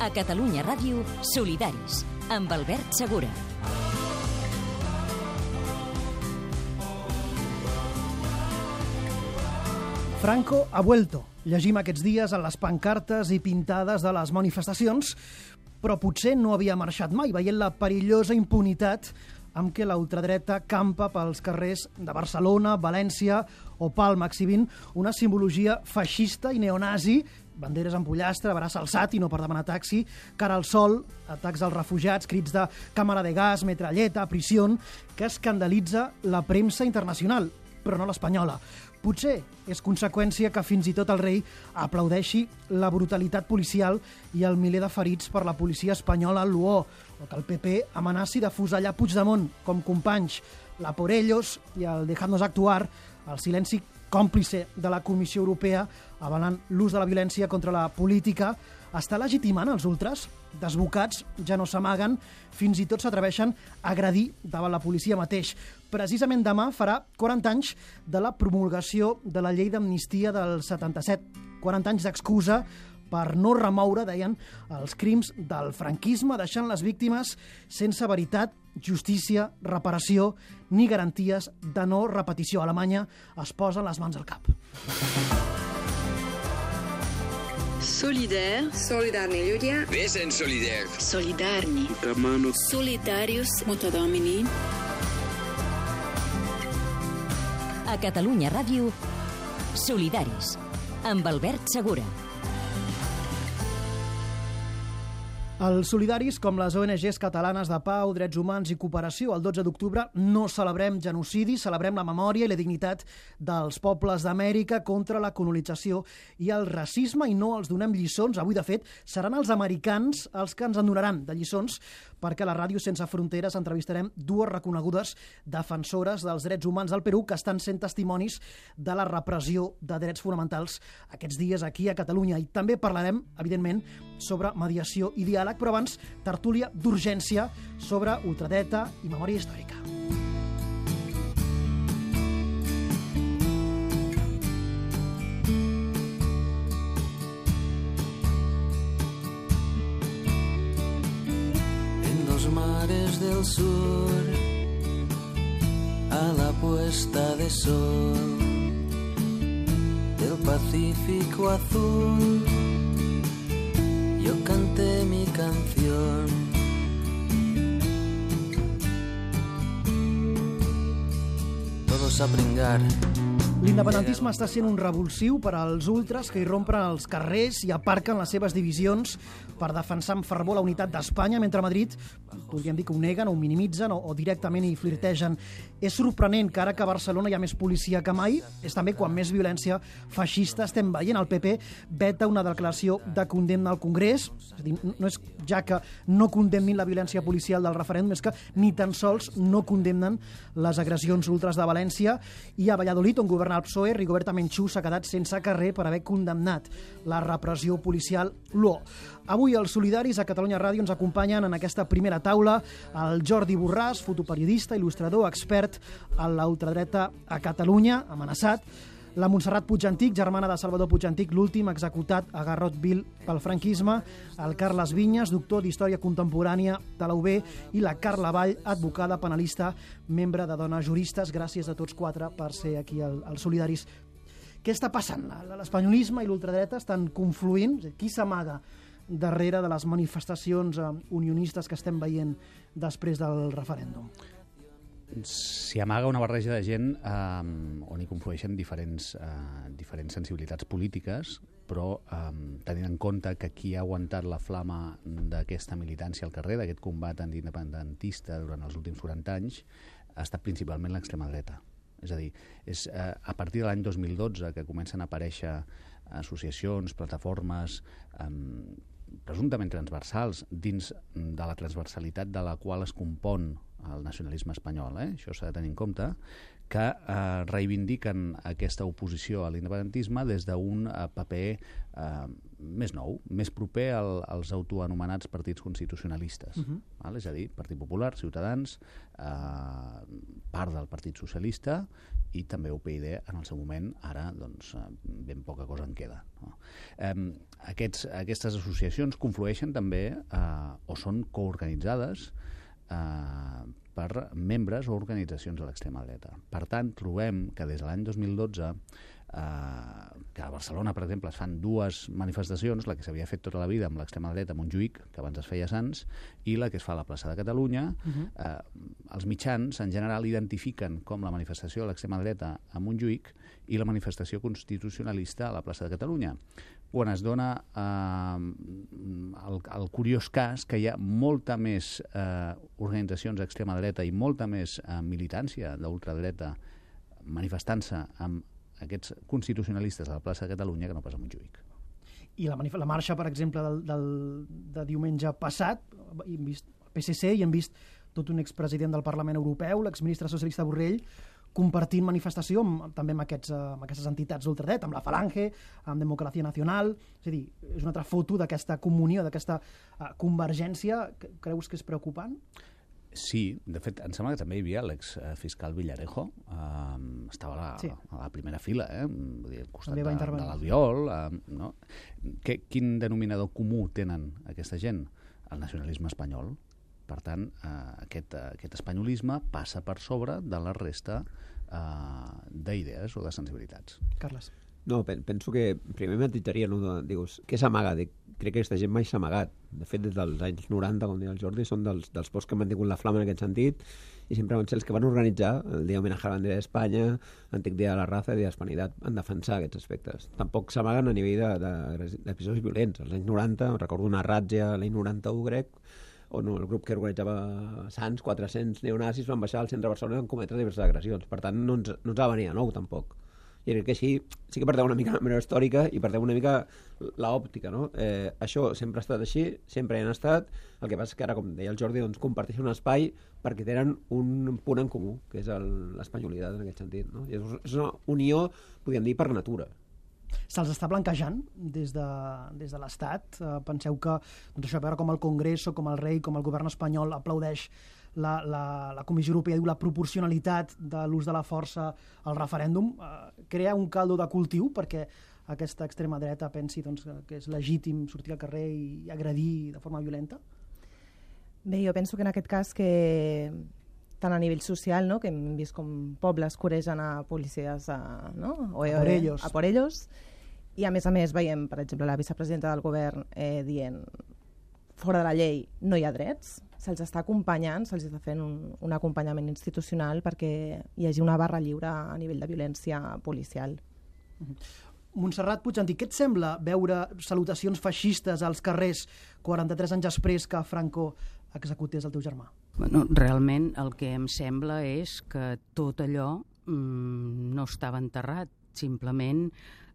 A Catalunya Ràdio, Solidaris, amb Albert Segura. Franco ha vuelto. Llegim aquests dies en les pancartes i pintades de les manifestacions, però potser no havia marxat mai, veient la perillosa impunitat amb què la ultradreta campa pels carrers de Barcelona, València o Palma, exhibint una simbologia feixista i neonazi, banderes amb pollastre, braç alçat i no per demanar taxi, cara al sol, atacs als refugiats, crits de càmera de gas, metralleta, prisió, que escandalitza la premsa internacional, però no l'espanyola. Potser és conseqüència que fins i tot el rei aplaudeixi la brutalitat policial i el miler de ferits per la policia espanyola al Luó, o que el PP amenaci de fusellar Puigdemont com companys, la por ellos i el dejadnos actuar, el silenci còmplice de la Comissió Europea avalant l'ús de la violència contra la política, està legitimant els ultres? Desbocats, ja no s'amaguen, fins i tot s'atreveixen a agredir davant la policia mateix. Precisament demà farà 40 anys de la promulgació de la llei d'amnistia del 77. 40 anys d'excusa per no remoure, deien, els crims del franquisme, deixant les víctimes sense veritat, justícia, reparació ni garanties de no repetició. A Alemanya es posen les mans al cap. Solidaire. Solidarni ľudia. Wir sind solidär. Solidarni. Solidarius Mutadomini. A Catalunya Ràdio, Solidaris, amb Albert Segura. Els solidaris, com les ONGs catalanes de pau, drets humans i cooperació, el 12 d'octubre no celebrem genocidi, celebrem la memòria i la dignitat dels pobles d'Amèrica contra la colonització i el racisme, i no els donem lliçons. Avui, de fet, seran els americans els que ens en donaran de lliçons, perquè a la Ràdio Sense Fronteres entrevistarem dues reconegudes defensores dels drets humans del Perú que estan sent testimonis de la repressió de drets fonamentals aquests dies aquí a Catalunya. I també parlarem, evidentment, sobre mediació i diàleg, però abans, tertúlia d'urgència sobre ultradreta i memòria històrica. En los mares del sur, a la puesta de sol, del Pacífico azul, yo canté mi canción. Todos a pringar. L'independentisme està sent un revulsiu per als ultras que irrompren als carrers i aparquen les seves divisions per defensar amb fervor la unitat d'Espanya, mentre a Madrid podríem dir que ho neguen o ho minimitzen o directament hi flirtegen. És sorprenent que ara que a Barcelona hi ha més policia que mai, és també quan més violència feixista estem veient. El PP veta una declaració de condemna al Congrés, és a dir, no és ja que no condemnin la violència policial del referèndum, és que ni tan sols no condemnen les agressions ultras de València, i a Valladolid, on governa el PSOE, Rigoberta Menchú s'ha quedat sense carrer per haver condemnat la repressió policial Luó. Avui els solidaris a Catalunya Ràdio ens acompanyen en aquesta primera taula el Jordi Borràs, fotoperiodista, il·lustrador, expert en la ultradreta a Catalunya, amenaçat, la Montserrat Puigantic, germana de Salvador Puigantic, l'últim executat a Garrotville pel franquisme, el Carles Vinyes, doctor d'Història Contemporània de la UB, i la Carla Vall, advocada, penalista, membre de Dones Juristes. Gràcies a tots quatre per ser aquí als Solidaris. Què està passant? L'espanyolisme i l'ultradreta estan confluint? Qui s'amaga darrere de les manifestacions unionistes que estem veient després del referèndum? S'hi amaga una barreja de gent on hi conflueixen diferents sensibilitats polítiques, però tenint en compte que qui ha aguantat la flama d'aquesta militància al carrer, d'aquest combat antiindependentista durant els últims 40 anys, ha estat principalment l'extrema dreta. És a dir, és a partir de l'any 2012 que comencen a aparèixer associacions, plataformes presumptament transversals dins de la transversalitat de la qual es compon el nacionalisme espanyol, això s'ha de tenir en compte, que reivindiquen aquesta oposició a l'independentisme des d'un paper més nou, més proper als autoanomenats partits constitucionalistes. Val? És a dir, Partit Popular, Ciutadans, part del Partit Socialista i també UPyD en el seu moment. Ara, doncs, ben poca cosa en queda. No? Aquestes associacions conflueixen també o són coorganitzades per membres o organitzacions de l'extrema dreta. Per tant, trobem que des de l'any 2012 que a Barcelona, per exemple, es fan dues manifestacions, la que s'havia fet tota la vida amb l'extrema dreta a Montjuïc, que abans es feia a Sants, i la que es fa a la plaça de Catalunya. Els mitjans, en general, identifiquen com la manifestació de l'extrema dreta a Montjuïc i la manifestació constitucionalista a la plaça de Catalunya, quan es dona el curiós cas que hi ha molta més organitzacions d'extrema dreta i molta més militància d'ultradreta manifestant-se amb aquests constitucionalistes a la plaça de Catalunya que no pas a Montjuïc. I la marxa, per exemple, de diumenge passat, hem vist el PSC i hem vist tot un expresident del Parlament Europeu, l'exministre socialista Borrell, compartint manifestació també amb aquestes entitats d'ultradreta, amb la Falange, amb Democràcia Nacional. És a dir, és una altra foto d'aquesta comunió, d'aquesta convergència. Creus que és preocupant? Sí, de fet, em sembla que també hi havia l'exfiscal Villarejo, estava a la primera fila, vull dir, al costat de l'Albiol. No? Quin denominador comú tenen aquesta gent? El nacionalisme espanyol. Per tant, aquest espanyolisme passa per sobre de la resta d'idees o de sensibilitats. Carles. No, penso que primer matitzaria, no? Dius, què s'amaga? Crec que aquesta gent mai s'ha amagat. De fet, des dels anys 90, com deia el Jordi, són dels pocs que han mantingut la flama en aquest sentit i sempre van ser els que van organitzar el dia homenatge a la bandera d'Espanya, l'antic dia de la raza i de l'Hispanitat, en defensar aquests aspectes. Tampoc s'amaguen a nivell d'episodis violents. Als anys 90, recordo una ràtzia l'any 91 grec, on el grup que organitzava Sants, 400 neonazis, van baixar al centre de Barcelona i van cometre diverses agressions. Per tant, no ens ha de venir de nou, tampoc. I crec que sí que perdem una mica la memòria històrica i perdem una mica l'òptica, no? Això sempre ha estat així, sempre hi han estat. El que passa és que ara, com deia el Jordi, doncs comparteixen un espai perquè tenen un punt en comú, que és l'espanyolitat en aquest sentit, no? I és una unió, podríem dir, per natura. Se'ls està blanquejant des de l'Estat? Penseu que això, a veure com el Congreso, com el rei, com el govern espanyol aplaudeix la Comissió Europea, diu la proporcionalitat de l'ús de la força al referèndum, crea un caldo de cultiu perquè aquesta extrema dreta pensi que és legítim sortir al carrer i agredir de forma violenta? Bé, jo penso que en aquest cas que tant a nivell social, no? Que hem vist com pobles coregen a policies a por ellos, i a més veiem, per exemple, la vicepresidenta del govern dient fora de la llei no hi ha drets, se'ls està acompanyant, se'ls està fent un acompanyament institucional perquè hi hagi una barra lliure a nivell de violència policial. Montserrat Puigantí, què et sembla veure salutacions feixistes als carrers 43 anys després que Franco executés el teu germà? Bueno, realment el que em sembla és que tot allò no estava enterrat, simplement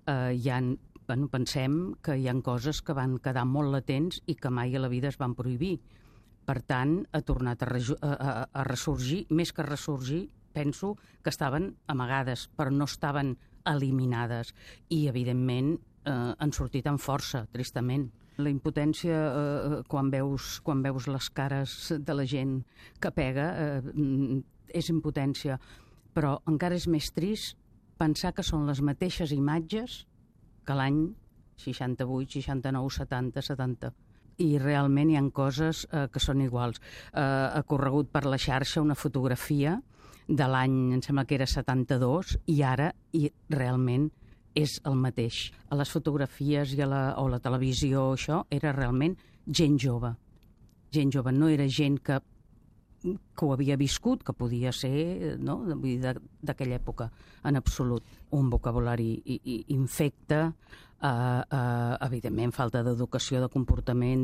pensem que hi ha coses que van quedar molt latents i que mai a la vida es van prohibir. Per tant, ha tornat a ressorgir, més que ressorgir, penso que estaven amagades, però no estaven eliminades. I, evidentment, han sortit amb força, tristament. La impotència, quan veus les cares de la gent que pega, és impotència. Però encara és més trist pensar que són les mateixes imatges que l'any 68, 69, 70, 70. I realment hi ha coses que són iguals. Ha corregut per la xarxa una fotografia de l'any, em sembla que era 72, i ara realment és el mateix. A les fotografies o la televisió, això era realment gent jove. Gent jove, no era gent que ho havia viscut, que podia ser, no?, d'aquella època, en absolut. Un vocabulari infecte, evidentment falta d'educació, de comportament,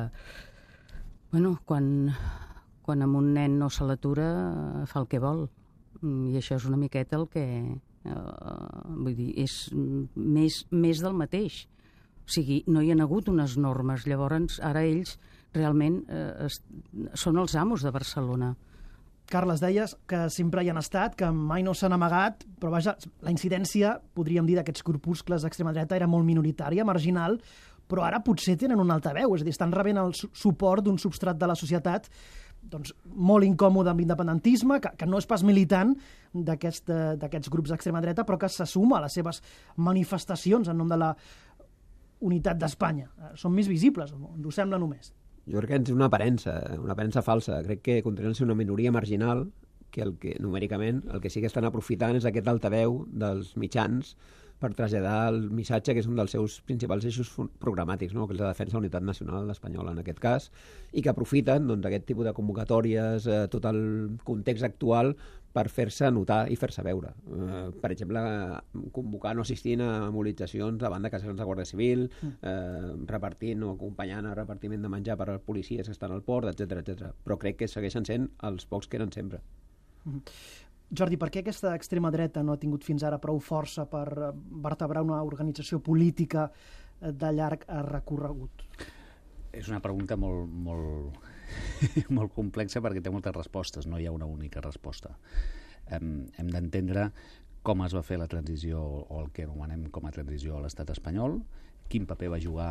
quan amb un nen no se l'atura fa el que vol, i això és una miqueta el que vull dir, és més del mateix. O sigui, no hi ha hagut unes normes, llavors ara ells realment són els amos de Barcelona. Carles, deies que sempre hi han estat, que mai no s'han amagat, però vaja, la incidència, podríem dir, d'aquests corpuscles d'extrema dreta era molt minoritària, marginal, però ara potser tenen un altaveu, és a dir, estan rebent el suport d'un substrat de la societat doncs, molt incòmode amb l'independentisme, que no és pas militant d'aquests grups d'extrema dreta, però que se suma a les seves manifestacions en nom de la unitat d'Espanya. Són més visibles, ens ho sembla només. Jo crec que és una aparença falsa. Crec que continuen sent una minoria marginal que numèricament, el que sí que estan aprofitant és aquest altaveu dels mitjans per traslladar el missatge que és un dels seus principals eixos programàtics, no? Que és la defensa de la unitat nacional espanyola en aquest cas, i que aprofiten doncs, aquest tipus de convocatòries, tot el context actual per fer-se notar i fer-se veure. Per exemple, convocant o assistint a mobilitzacions davant de casernes de Guàrdia Civil, repartint o acompanyant a repartiment de menjar per als policies que estan al port, etc. Però crec que segueixen sent els pocs que eren sempre. Jordi, per què aquesta extrema dreta no ha tingut fins ara prou força per vertebrar una organització política de llarg recorregut? És una pregunta molt complexa perquè té moltes respostes, no hi ha una única resposta. Hem d'entendre com es va fer la transició, o el que anomenem com a transició a l'estat espanyol, quin paper va jugar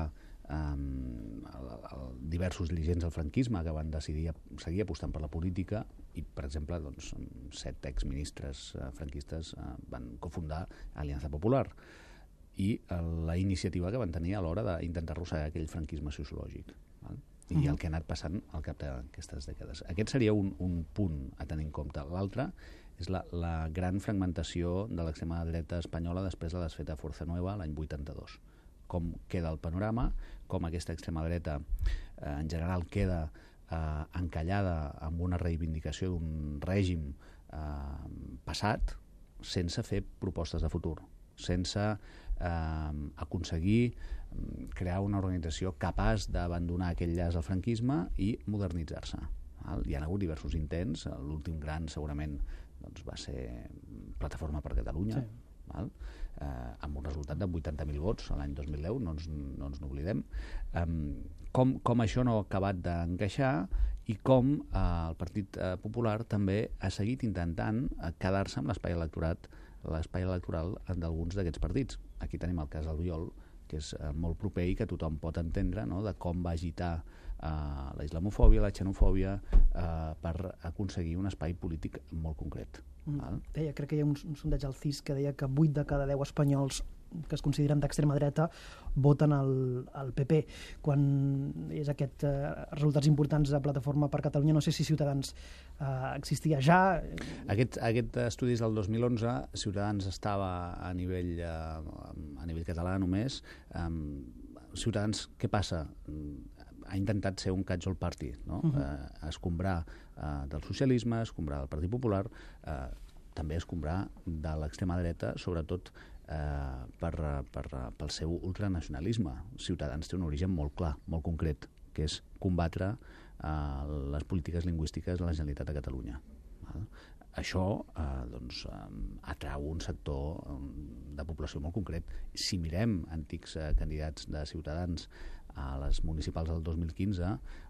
diversos dirigents del franquisme que van decidir seguir apostant per la política i, per exemple, 7 exministres franquistes van cofundar Aliança Popular i la iniciativa que van tenir a l'hora d'intentar arrossegar aquell franquisme sociològic. I el que ha anat passant al cap d'aquestes dècades. Aquest seria un punt a tenir en compte. L'altre és la gran fragmentació de l'extrema dreta espanyola després de la desfeta Fuerza Nueva l'any 82. Com queda el panorama, com aquesta extrema dreta en general queda encallada amb una reivindicació d'un règim passat sense fer propostes de futur, sense aconseguir crear una organització capaç d'abandonar aquell llaç al franquisme i modernitzar-se. Hi ha hagut diversos intents, l'últim gran segurament va ser Plataforma per Catalunya, amb un resultat de 80.000 vots l'any 2010, no ens n'oblidem. Com això no ha acabat d'encaixar i com el Partit Popular també ha seguit intentant quedar-se amb l'espai electoral d'alguns d'aquests partits. Aquí tenim el cas d'Albiol, que és molt proper i que tothom pot entendre, no?, de com va agitar la islamofòbia, la xenofòbia, per aconseguir un espai polític molt concret. Crec que hi ha un sondeig al CIS que deia que 8 de cada 10 espanyols que es consideren d'extrema dreta voten el PP. Quan és aquests resultats importants de Plataforma per Catalunya, no sé si Ciutadans existia ja. Aquest estudi és del 2011, Ciutadans estava a nivell català només. Ciutadans, què passa? Ha intentat ser un catch-all party, no? Escombrar del socialisme, escombrar del Partit Popular, també escombrar de l'extrema dreta, sobretot pel seu ultranacionalisme. Ciutadans té un origen molt clar, molt concret, que és combatre les polítiques lingüístiques de la Generalitat de Catalunya. Això atrau un sector de població molt concret. Si mirem antics candidats de Ciutadans a les municipals del 2015,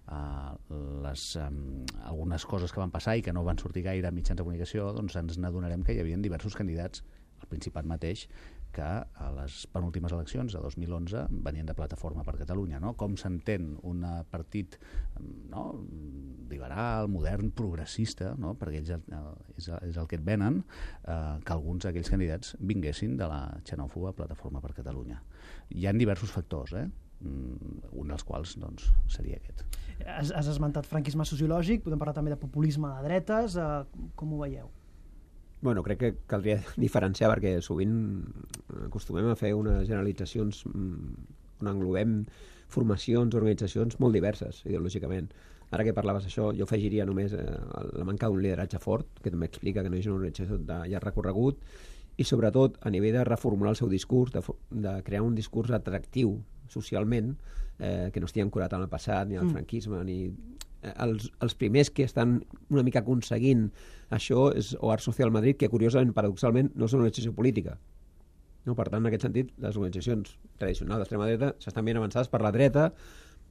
algunes coses que van passar i que no van sortir gaire a mitjans de comunicació, doncs ens n'adonarem que hi havia diversos candidats, al Principat mateix, que a les penúltimes eleccions de 2011 venien de Plataforma per Catalunya, no? Com s'entén un partit liberal, modern, progressista, no? Perquè ells és el que et venen, que alguns d'aquells candidats vinguessin de la xenòfoba Plataforma per Catalunya. Hi ha diversos factors, un dels quals seria aquest. Has esmentat franquisme sociològic, podem parlar també de populisme de dretes, com ho veieu? Bueno, crec que caldria diferenciar perquè sovint acostumem a fer unes generalitzacions on englobem formacions, organitzacions molt diverses ideològicament. Ara que parlaves això, jo afegiria només la manca d'un lideratge fort, que també explica que no és una organització de llarg recorregut, i sobretot a nivell de reformular el seu discurs, de crear un discurs atractiu socialment, que no estigui ancorat en el passat, ni al franquisme, ni... Els primers que estan una mica aconseguint això és Hogar Social Madrid, que curiosament, paradoxalment, no és una organització política. No? Per tant, en aquest sentit, les organitzacions tradicionals d'extrema dreta s'estan ben avançades per la dreta,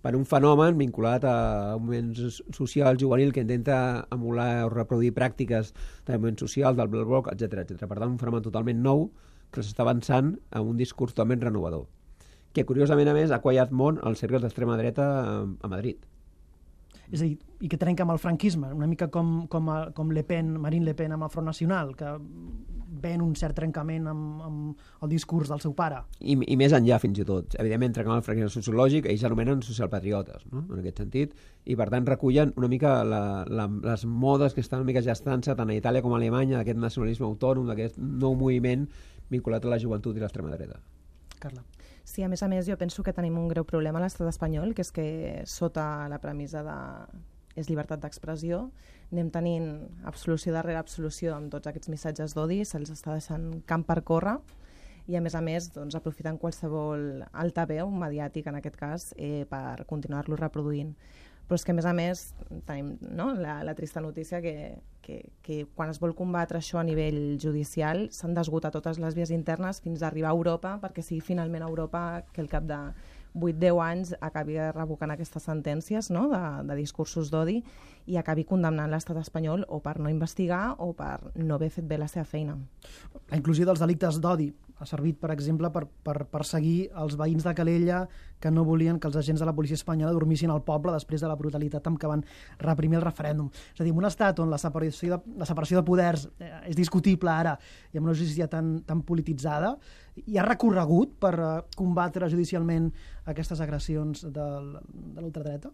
per un fenomen vinculat a un moviment social juvenil que intenta emular o reproduir pràctiques del moviment social, del Black Bloc, etc. Per tant, un fenomen totalment nou que s'està avançant a un discurs totalment renovador, que curiosament, a més, ha quallat molt els cercles d'extrema dreta a Madrid. És a dir, i que trenca amb el franquisme, una mica com Le Pen, Marine Le Pen amb el Front Nacional, que ven un cert trencament amb el discurs del seu pare. I més enllà, fins i tot. Evidentment, trencant el franquisme sociològic, ells anomenen socialpatriotes, no? En aquest sentit, i per tant recullen una mica les modes que estan una mica gestant-se tant a Itàlia com a Alemanya, d'aquest nacionalisme autònom, d'aquest nou moviment vinculat a la joventut i l'extrema dreta. Carla. Sí, a més, jo penso que tenim un greu problema a l'estat espanyol, que és que sota la premissa de és llibertat d'expressió, anem tenint absolució darrere absolució amb tots aquests missatges d'odi, se'ls està deixant camp per córrer, i a més, doncs, aprofitant qualsevol altaveu mediàtic, en aquest cas, per continuar-lo reproduint. Però és que, a més, tenim la trista notícia que quan es vol combatre això a nivell judicial s'han d'esgotar totes les vies internes fins a arribar a Europa, perquè sigui finalment Europa que al cap de 8-10 anys acabi revocant aquestes sentències, no?, de discursos d'odi, i acabi condemnant l'estat espanyol o per no investigar o per no haver fet bé la seva feina. La inclusió dels delictes d'odi ha servit, per exemple, per perseguir els veïns de Calella que no volien que els agents de la policia espanyola dormissin al poble després de la brutalitat amb què van reprimir el referèndum. És a dir, en un estat on la separació de poders és discutible ara i amb una justícia tan polititzada, hi ha recorregut per combatre judicialment aquestes agressions de l'ultradreta?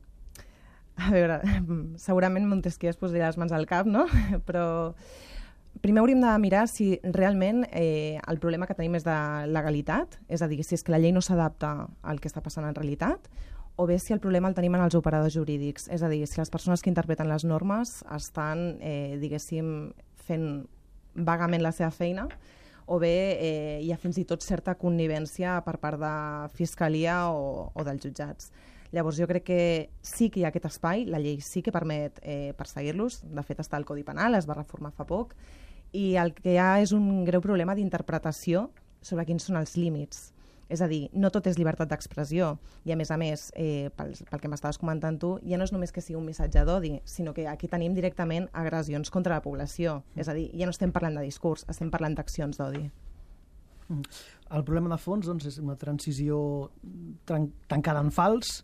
A veure, segurament Montesquieu es posaria les mans al cap, no? Però primer hauríem de mirar si realment el problema que tenim és de legalitat, és a dir, si és que la llei no s'adapta al que està passant en realitat, o bé si el problema el tenim en els operadors jurídics, és a dir, si les persones que interpreten les normes estan, diguéssim, fent vagament la seva feina, o bé hi ha fins i tot certa connivència per part de Fiscalia o dels jutjats. Llavors jo crec que sí que hi ha aquest espai, la llei sí que permet perseguir-los, de fet està al Codi Penal, es va reformar fa poc, i el que hi ha és un greu problema d'interpretació sobre quins són els límits. És a dir, no tot és llibertat d'expressió, i a més, pel que m'estaves comentant tu, ja no és només que sigui un missatge d'odi, sinó que aquí tenim directament agressions contra la població. És a dir, ja no estem parlant de discurs, estem parlant d'accions d'odi. El problema de fons, doncs, és una transició tancada en fals.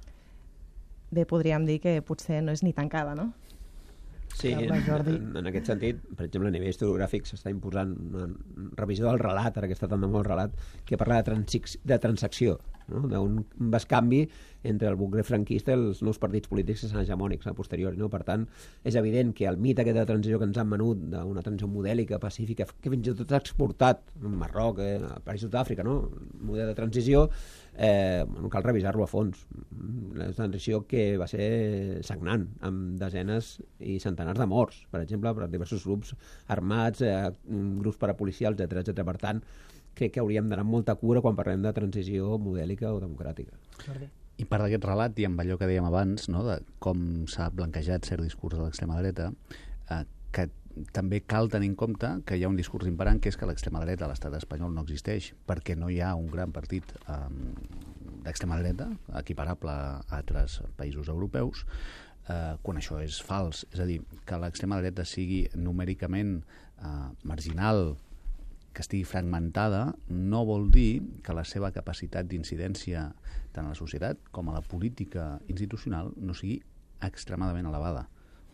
Bé, podríem dir que potser no és ni tancada, no? Sí, en aquest sentit, per exemple, a nivell historiogràfic s'està imposant una revisió del relat, ara que està tan de molt relat, que parla de transacció, no? D'un bescanvi entre el bucle franquista i els nous partits polítics que són hegemònics a posteriori, no? Per tant, és evident que el mite aquest de transició que ens han venut, d'una transició modèlica, pacífica, que fins i tot s'ha exportat a Marroc, a països d'Àfrica, no? Un model de transició, cal revisar-lo a fons. La transició que va ser sagnant, amb desenes i centenars de morts, per exemple, per diversos grups armats, grups parapolicials, etc. Per tant, crec que hauríem d'anar amb molta cura quan parlem de transició modèlica o democràtica. I part d'aquest relat, i amb allò que dèiem abans, no?, de com s'ha blanquejat cert discurs de l'extrema dreta, que també cal tenir en compte que hi ha un discurs imperant, que és que l'extrema dreta a l'estat espanyol no existeix, perquè no hi ha un gran partit d'extrema dreta equiparable a altres països europeus, quan això és fals. És a dir, que l'extrema dreta sigui numèricament marginal, que estigui fragmentada, no vol dir que la seva capacitat d'incidència tant a la societat com a la política institucional no sigui extremadament elevada.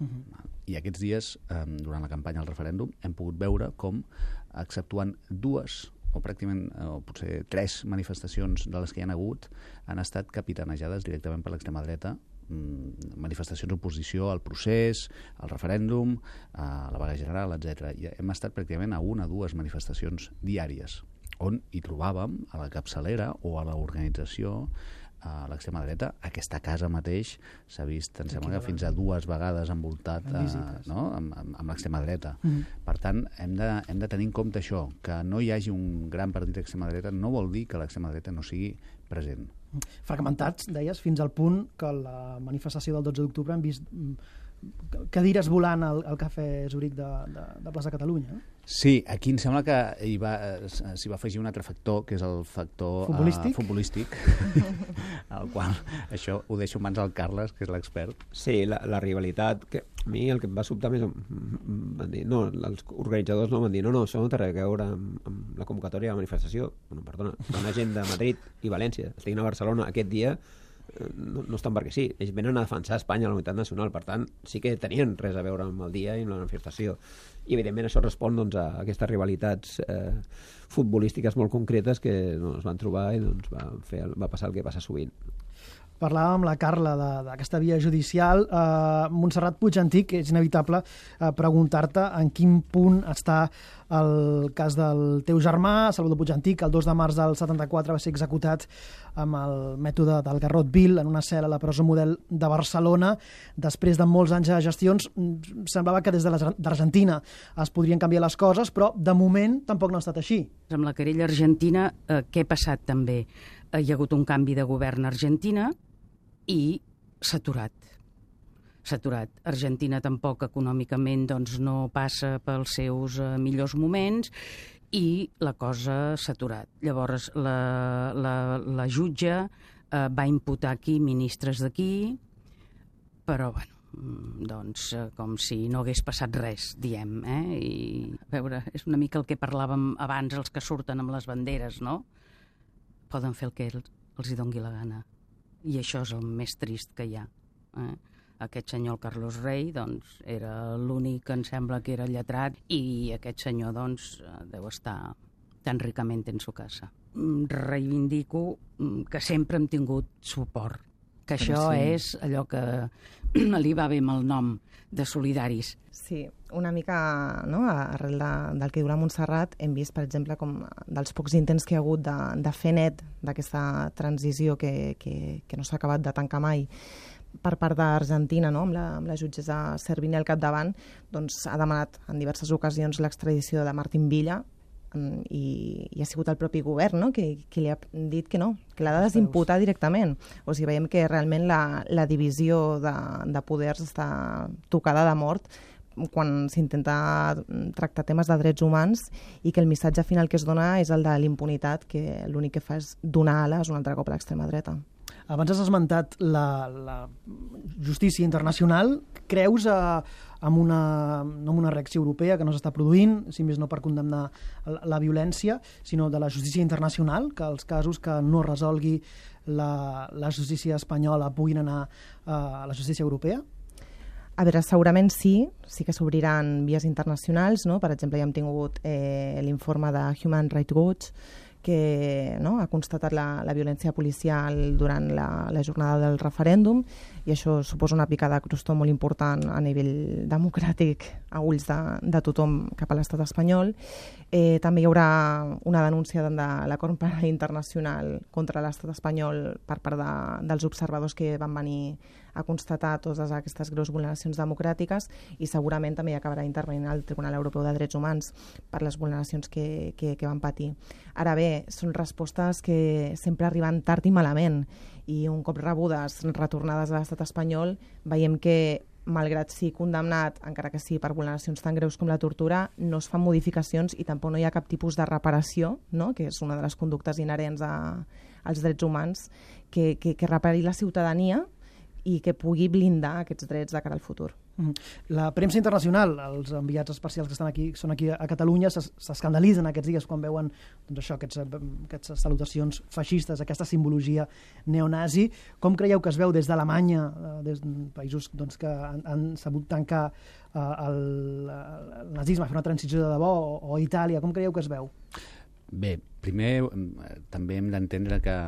I aquests dies, durant la campanya del referèndum, hem pogut veure com, exceptuant dues o pràcticament, o potser 3 manifestacions de les que hi ha hagut, han estat capitanejades directament per l'extrema dreta, manifestacions d'oposició al procés, al referèndum, a la vaga general, etc. I hem estat pràcticament a 1 o 2 manifestacions diàries, on hi trobàvem a la capçalera o a l'organització a l'extrema dreta. Aquesta casa mateix s'ha vist, em sembla que fins a 2 vegades envoltat amb l'extrema dreta. Per tant, hem de tenir en compte això, que no hi hagi un gran partit d'extrema dreta no vol dir que l'extrema dreta no sigui present. Fragmentats, deies, fins al punt que la manifestació del 12 d'octubre hem vist cadires volant al Cafè Zurich de Plaça Catalunya. Sí, aquí em sembla que s'hi va afegir un altre factor, que és el factor futbolístic al qual això ho deixo en mans al Carles, que és l'expert. Sí, la rivalitat, que a mi el que em va sobtar més van dir, no, els organitzadors no van dir, no, això no té res a veure amb la convocatòria de la manifestació. Bueno, perdona, una gent de Madrid i València estiguin a Barcelona aquest dia no estan perquè sí, ells venen a defensar Espanya, la unitat nacional, per tant sí que tenien res a veure amb el dia i amb la manifestació, i evidentment això respon doncs, a aquestes rivalitats futbolístiques molt concretes que es van trobar i doncs, va passar el que passa sovint. Parlàvem amb la Carla d'aquesta via judicial. Montserrat Puigantic, és inevitable preguntar-te en quin punt està el cas del teu germà, Salvador Puigantic, el 2 de març del 74 va ser executat amb el mètode del garrot vil en una cel·la a la presó model de Barcelona. Després de molts anys de gestions, semblava que des d'Argentina es podrien canviar les coses, però de moment tampoc no ha estat així. Amb la querella argentina, què ha passat també? Hi ha hagut un canvi de govern a Argentina i s'ha aturat. Argentina tampoc econòmicament doncs, no passa pels seus millors moments i la cosa s'ha aturat. Llavors la jutge va imputar aquí ministres d'aquí, però bueno, doncs com si no hagués passat res, diem. I a veure, és una mica el que parlàvem abans, els que surten amb les banderes, no? Poden fer el que els hi dongui la gana. I això és el més trist que hi ha. Aquest senyor, Carlos Rey, doncs, era l'únic que em sembla que era lletrat i aquest senyor, doncs, deu estar tan ricament en su casa. Reivindico que sempre hem tingut suport, que això és allò que li va bé amb el nom de solidaris. Sí, una mica arrel del que diu la Montserrat, hem vist, per exemple, com dels pocs intents que hi ha hagut de fer net d'aquesta transició que no s'ha acabat de tancar mai per part d'Argentina, amb la jutgessa Servini al capdavant, doncs ha demanat en diverses ocasions l'extradició de Martín Villa, i ha sigut el propi govern que li ha dit que no, que l'ha de desimputar directament. O sigui, veiem que realment la divisió de poders està tocada de mort quan s'intenta tractar temes de drets humans i que el missatge final que es dona és el de l'impunitat, que l'únic que fa és donar ales un altre cop a l'extrema dreta. Abans has esmentat la justícia internacional. Creus en una reacció europea que no s'està produint, si més no per condemnar la violència, sinó de la justícia internacional, que els casos que no resolgui la justícia espanyola puguin anar a la justícia europea? A veure, segurament sí que s'obriran vies internacionals, no? Per exemple, ja hem tingut l'informe de Human Rights Watch, que ha constatat la violència policial durant la jornada del referèndum, i això suposa una picada de crostó molt important a nivell democràtic a ulls de tothom cap a l'estat espanyol. També hi haurà una denúncia de la Cort Penal Internacional contra l'estat espanyol per part dels observadors que van venir a constatar totes aquestes greus vulneracions democràtiques, i segurament també hi acabarà intervenint el Tribunal Europeu de Drets Humans per les vulneracions que van patir. Ara bé, són respostes que sempre arriben tard i malament, i un cop rebudes, retornades a l'estat espanyol, veiem que, malgrat ser condemnat, encara que sigui per vulneracions tan greus com la tortura, no es fan modificacions i tampoc no hi ha cap tipus de reparació, que és una de les conductes inherents als drets humans, que repari la ciutadania i que pugui blindar aquests drets de cara al futur. La premsa internacional, els enviats especials que són aquí a Catalunya, s'escandalitzen aquests dies quan veuen aquestes salutacions feixistes, aquesta simbologia neonazi. Com creieu que es veu des d'Alemanya, des de països que han sabut tancar el nazisme, fer una transició de debò, o Itàlia? Com creieu que es veu? Bé, primer també hem d'entendre que,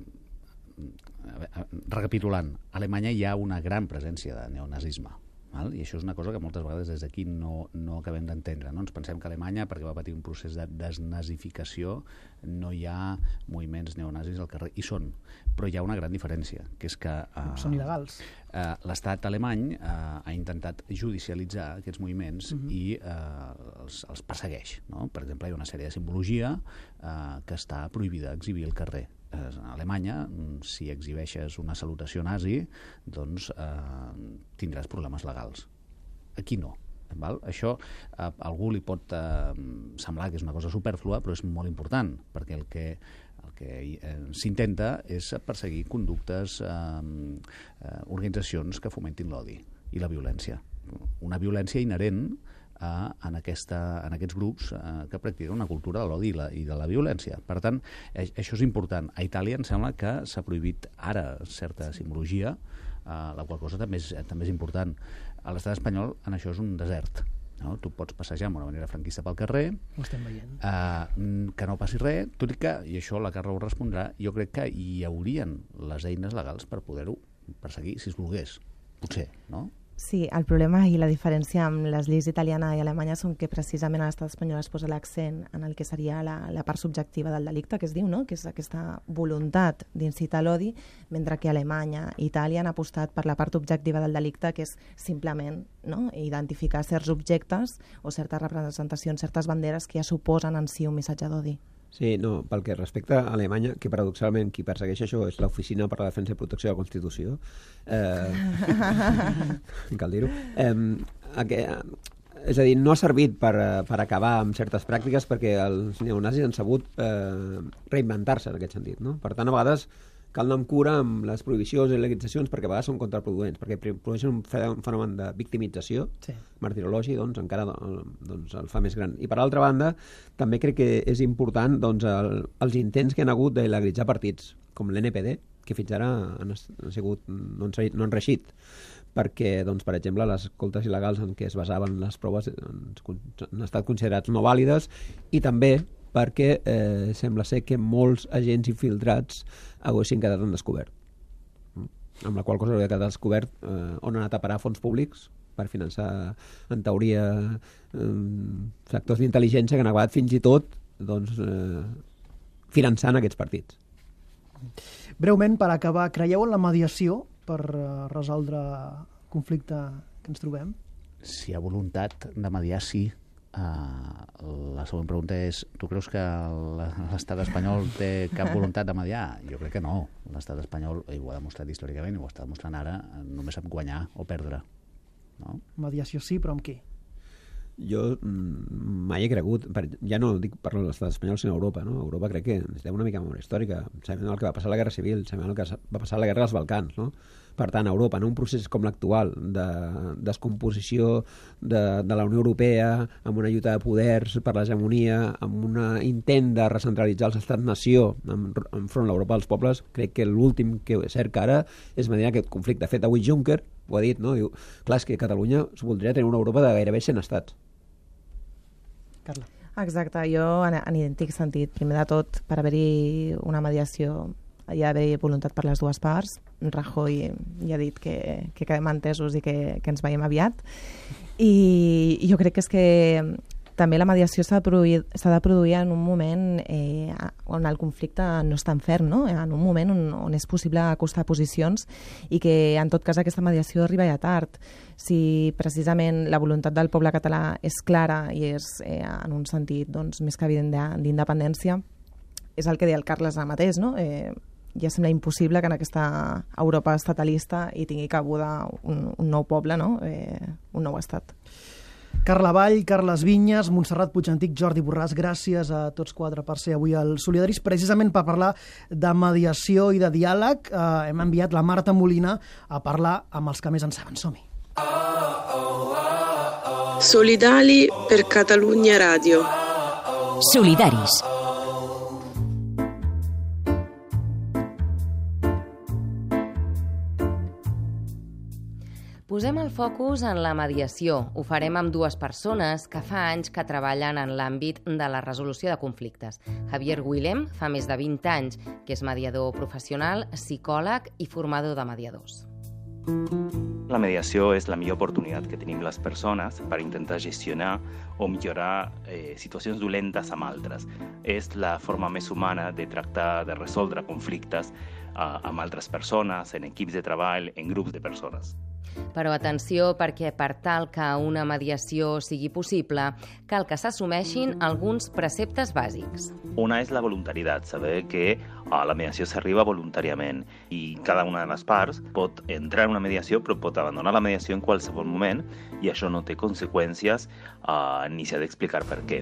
recapitulant, a Alemanya hi ha una gran presència de neonazisme. I això és una cosa que moltes vegades des d'aquí no acabem d'entendre. Ens pensem que a Alemanya, perquè va patir un procés de desnazificació, no hi ha moviments neonazis al carrer. I són, però hi ha una gran diferència, que és que són il·legals. L'estat alemany ha intentat judicialitzar aquests moviments i els persegueix. Per exemple, hi ha una sèrie de simbologia que està prohibida exhibir al carrer. A Alemanya, si exhibeixes una salutació nazi, doncs tindràs problemes legals. Aquí no. Val? Això a algú li pot semblar que és una cosa superflua, però és molt important, perquè el que s'intenta és perseguir conductes, organitzacions que fomentin l'odi i la violència. Una violència inherent en aquests grups que practiquen una cultura de l'odi i de la violència. Per tant, això és important. A Itàlia em sembla que s'ha prohibit ara certa simbologia, la qual cosa també és important. A l'estat espanyol en això és un desert. No? Tu pots passejar amb una manera franquista pel carrer, ho estem veient. Que no passi res, tot i que, i això la Carla ho respondrà, jo crec que hi haurien les eines legals per poder-ho perseguir, si es volgués. Potser, no? Sí, el problema i la diferència amb les lleis italiana i alemanya són que precisament a l'estat espanyol es posa l'accent en el que seria la part subjectiva del delicte, que es diu, no? Que és aquesta voluntat d'incitar l'odi, mentre que Alemanya i Itàlia han apostat per la part objectiva del delicte, que és simplement, no?, identificar certs objectes o certes representacions, certes banderes que ja suposen en si un missatge d'odi. Sí, no, pel que respecta a Alemanya, que paradoxalment qui persegueix això és l'Oficina per a la Defensa i Protecció de la Constitució, cal dir-ho, és a dir, no ha servit per acabar amb certes pràctiques perquè els neonazis han sabut reinventar-se en aquest sentit, no? Per tant, a vegades cal anar amb cura amb les prohibicions i legalitzacions perquè a vegades són contraproduents, perquè produeixen un fenomen de victimització, martirologi, doncs encara el fa més gran. I per altra banda, també crec que és important els intents que han hagut de legalitzar partits, com l'NPD, que fins ara no han reeixit, perquè, per exemple, les escoltes il·legals en què es basaven les proves han estat considerats no vàlides, i també perquè sembla ser que molts agents infiltrats haguessin quedat en descobert. Amb la qual cosa hauria quedat descobert on han anat a parar fons públics per finançar, en teoria, sectors d'intel·ligència que han acabat fins i tot finançant aquests partits. Breument, per acabar, creieu en la mediació per resoldre el conflicte que ens trobem? Si hi ha voluntat de mediar, sí. La següent pregunta és: tu creus que l'estat espanyol té cap voluntat de mediar? Jo crec que no. L'estat espanyol, ho ha demostrat històricament i ho està demostrant ara, només sap guanyar o perdre, no? Mediació sí, però amb qui? Jo mai he cregut, ja no dic per l'estat espanyol sinó Europa, no? Europa crec que necessitem una mica de memòria històrica, sabem el que va passar a la Guerra Civil, sabem el que va passar a la Guerra dels Balcans, no? Per tant, Europa, en un procés com l'actual de descomposició de la Unió Europea, amb una lluita de poders per l'hegemonia, amb un intent de recentralitzar els estats-nació enfront a l'Europa dels pobles, crec que l'últim que cerca ara és mediar aquest conflicte. De fet, avui Juncker ho ha dit, no? Diu, clar, és que Catalunya voldria tenir una Europa de gairebé 100 estats. Carla. Exacte, jo en idèntic sentit, primer de tot, per haver-hi una mediació hi ha d'haver voluntat per les dues parts. Rajoy ja ha dit que quedem entesos i que ens veiem aviat, i jo crec que és que també la mediació s'ha de produir en un moment on el conflicte no és tan ferm, no? En un moment on és possible acostar posicions, i que en tot cas aquesta mediació arriba ja tard. Si precisament la voluntat del poble català és clara i és en un sentit més que evident d'independència, és el que deia el Carles ara mateix, no? Ja sembla impossible que en aquesta Europa estatalista hi tingui cabuda un nou poble, no? Un nou estat. Carla Vall, Carles Vinyes, Montserrat Puigantic, Jordi Borràs, gràcies a tots quatre per ser avui al Solidaris. Precisament per parlar de mediació i de diàleg hem enviat la Marta Molina a parlar amb els que més en saben. Som-hi. Solidali per Catalunya Ràdio. Solidaris. Posem el focus en la mediació. Ho farem amb dues persones que fa anys que treballen en l'àmbit de la resolució de conflictes. Javier Guillem fa més de 20 anys que és mediador professional, psicòleg i formador de mediadors. La mediació és la millor oportunitat que tenim les persones per intentar gestionar o millorar situacions dolentes amb altres. És la forma més humana de tractar de resoldre conflictes amb altres persones, en equips de treball, en grups de persones. Però atenció, perquè per tal que una mediació sigui possible, cal que s'assumeixin alguns preceptes bàsics. Una és la voluntaritat, saber que a la mediació s'arriba voluntàriament i cada una de les parts pot entrar en una mediació però pot abandonar la mediació en qualsevol moment i això no té conseqüències ni s'ha d'explicar per què.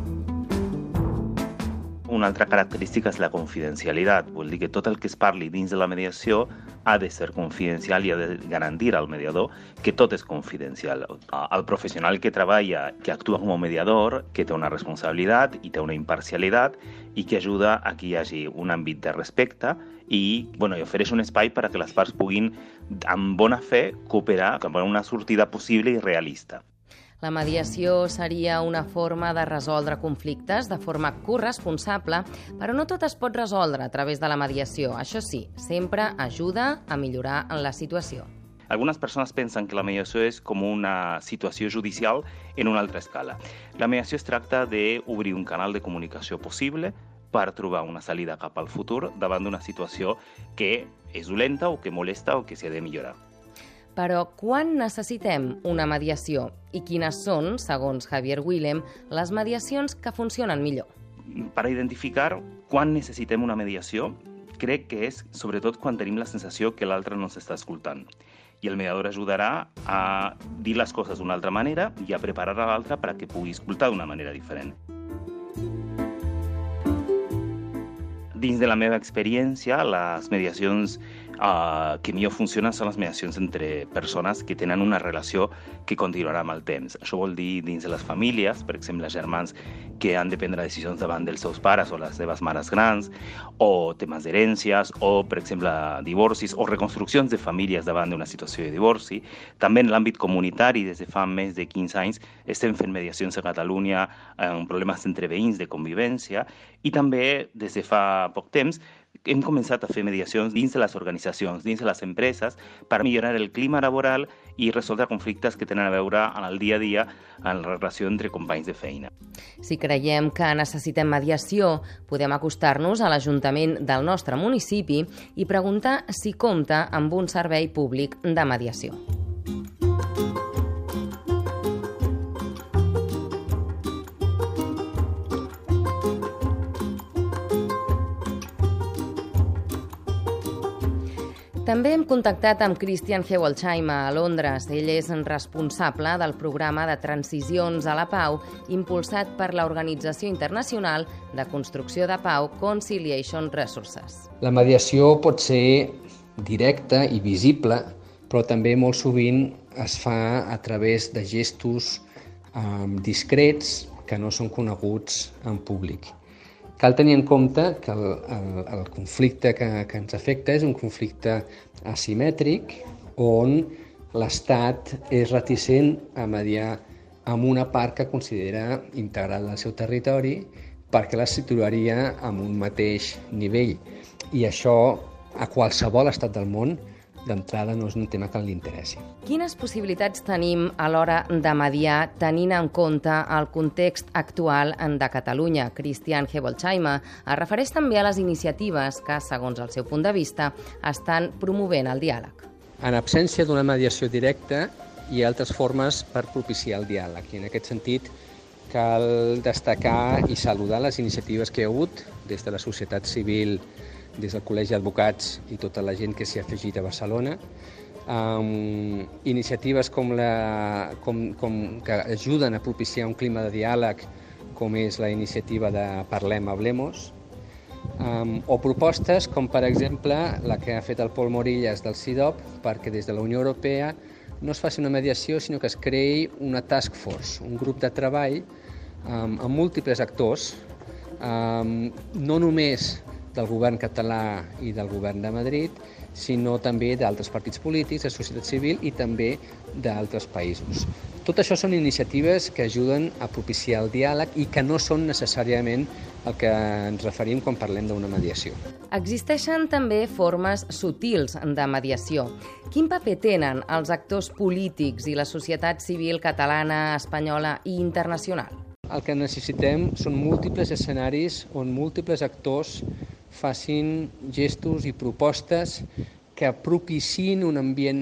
Una altra característica és la confidencialitat. Vol dir que tot el que es parli dins de la mediació ha de ser confidencial i ha de garantir al mediador que tot és confidencial. El professional que treballa, que actua com a mediador, que té una responsabilitat i té una imparcialitat i que ajuda a que hi hagi un àmbit de respecte i ofereix un espai perquè les parts puguin, amb bona fe, cooperar cap a una sortida possible i realista. La mediació seria una forma de resoldre conflictes de forma corresponsable, però no tot es pot resoldre a través de la mediació. Això sí, sempre ajuda a millorar la situació. Algunes persones pensen que la mediació és com una situació judicial en una altra escala. La mediació es tracta d'obrir un canal de comunicació possible per trobar una salida cap al futur davant d'una situació que és dolenta o que molesta o que s'ha de millorar. Però quan necessitem una mediació? I quines són, segons Javier Willem, les mediacions que funcionen millor? Per identificar quan necessitem una mediació, crec que és sobretot quan tenim la sensació que l'altre no s'està escoltant. I el mediador ajudarà a dir les coses d'una altra manera i a preparar a l'altre perquè pugui escoltar d'una manera diferent. Dins de la meva experiència, les mediacions que millor funcionen són les mediacions entre persones que tenen una relació que continuarà amb el temps. Això vol dir dins de les famílies, per exemple, germans que han de prendre decisions davant dels seus pares o les seves mares grans, o temes d'herències, o, per exemple, divorcis o reconstruccions de famílies davant d'una situació de divorci. També en l'àmbit comunitari, des de fa més de 15 anys, estem fent mediacions a Catalunya en problemes entre veïns de convivència i també, des de fa poc temps, hem començat a fer mediacions dins de les organitzacions, dins de les empreses, per millorar el clima laboral i resoldre conflictes que tenen a veure en el dia a dia en la relació entre companys de feina. Si creiem que necessitem mediació, podem acostar-nos a l'Ajuntament del nostre municipi i preguntar si compta amb un servei públic de mediació. També hem contactat amb Christian Hewoldsheim a Londres. Ell és responsable del programa de transicions a la pau impulsat per l'Organització Internacional de Construcció de Pau Conciliation Resources. La mediació pot ser directa i visible, però també molt sovint es fa a través de gestos discrets que no són coneguts en públic. Cal tenir en compte que el conflicte que ens afecta és un conflicte asimètric on l'Estat és reticent a mediar amb una part que considera integral del seu territori perquè la situaria en un mateix nivell. I això a qualsevol estat del món d'entrada no és un tema que li interessi. Quines possibilitats tenim a l'hora de mediar tenint en compte el context actual de Catalunya? Christian Hewoldsheim es refereix també a les iniciatives que, segons el seu punt de vista, estan promovent el diàleg. En absència d'una mediació directa, hi ha altres formes per propiciar el diàleg. I en aquest sentit, cal destacar i saludar les iniciatives que hi ha hagut des de la societat civil, des del Col·legi d'Advocats i tota la gent que s'hi ha afegit a Barcelona. Iniciatives que ajuden a propiciar un clima de diàleg, com és la iniciativa de Parlem, Hablemos, o propostes com, per exemple, la que ha fet el Pol Morillas del CIDOB, perquè des de la Unió Europea no es faci una mediació, sinó que es creï una task force, un grup de treball amb múltiples actors, no només del govern català i del govern de Madrid, sinó també d'altres partits polítics, de societat civil i també d'altres països. Tot això són iniciatives que ajuden a propiciar el diàleg i que no són necessàriament el que ens referim quan parlem d'una mediació. Existeixen també formes sutils de mediació. Quin paper tenen els actors polítics i la societat civil catalana, espanyola i internacional? El que necessitem són múltiples escenaris on múltiples actors facin gestos i propostes que propiciïn un ambient